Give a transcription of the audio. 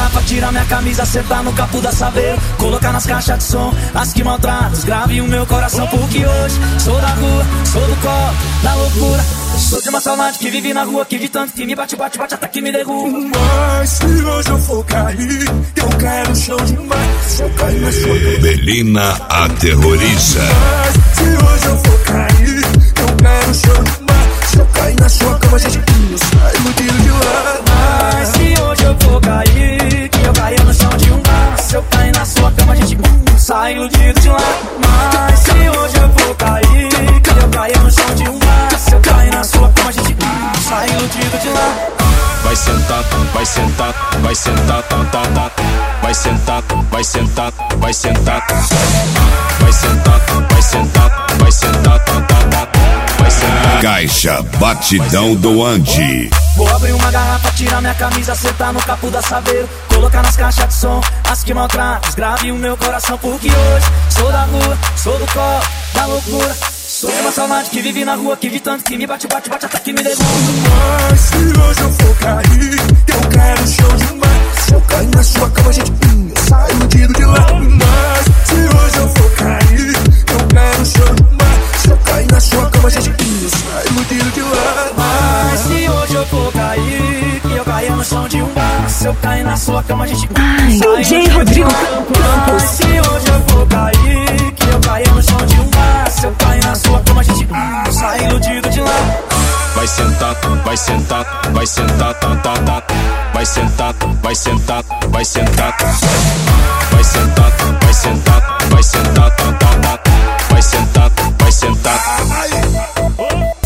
garrafa, tira minha camisa, senta no capo da Saveiro, colocar nas caixas de som as que maltratam, grave o meu coração, porque hoje sou da rua, sou do colo, da loucura. Sou de uma saudade que vive na rua, que de tanto que me bate, bate, bate até que me derruba. Mas se hoje eu for cair, eu quero chão demais. Se eu cair na sua cama, Belina aterroriza. mas se hoje eu for cair, eu quero chão demais. Se eu cair na sua cama, a gente sai iludido de lá. Mas se hoje eu for cair, que eu caia no chão de um bar. Se eu cair na sua cama, a gente sai iludido de lá. Mas se hoje eu for cair, que eu caia no chão de um bar. Se eu cair na sua cama, a gente sai iludido de lá. Vai sentar, vai sentar, vai sentar, tá, tá, tá. Vai sentar, vai sentar, vai sentar. Vai sentar, vai sentar, vai sentar, tá, tá, tá. Vai sentar. Caixa Batidão do Andy. Vou abrir uma garrafa, tirar minha camisa, sentar no capo da Saveiro, colocar nas caixas de som as que maltratam, grave o meu coração, porque hoje sou da rua, sou do colo, da loucura. Sou de uma saudade que vive na rua, que de tanto que me bate, bate, bate até que me derruba. Mas se hoje eu for cair, eu quero chão demais. Se eu cair na sua cama, a gente sai iludido de lá. Mas se hoje eu for cair, eu quero chão demais. Se eu cair na sua cama, a gente sai iludido de lá. Mas se hoje eu for cair, que eu caia no chão de um bar. Se eu cair na sua cama, a gente sai DJ iludido de Rodrigo lá. Campos. Mas se hoje eu for cair, que eu caia no chão de um bar. Se eu cair na sua cama, a gente sai iludido de lá. Vai sentar, vai sentar, vai sentar, tá, tá, tá. Vai sentar, vai sentar, vai sentar. Vai sentar, vai sentar, vai sentar, tá, tá, tá. Vai sentar, vai sentar.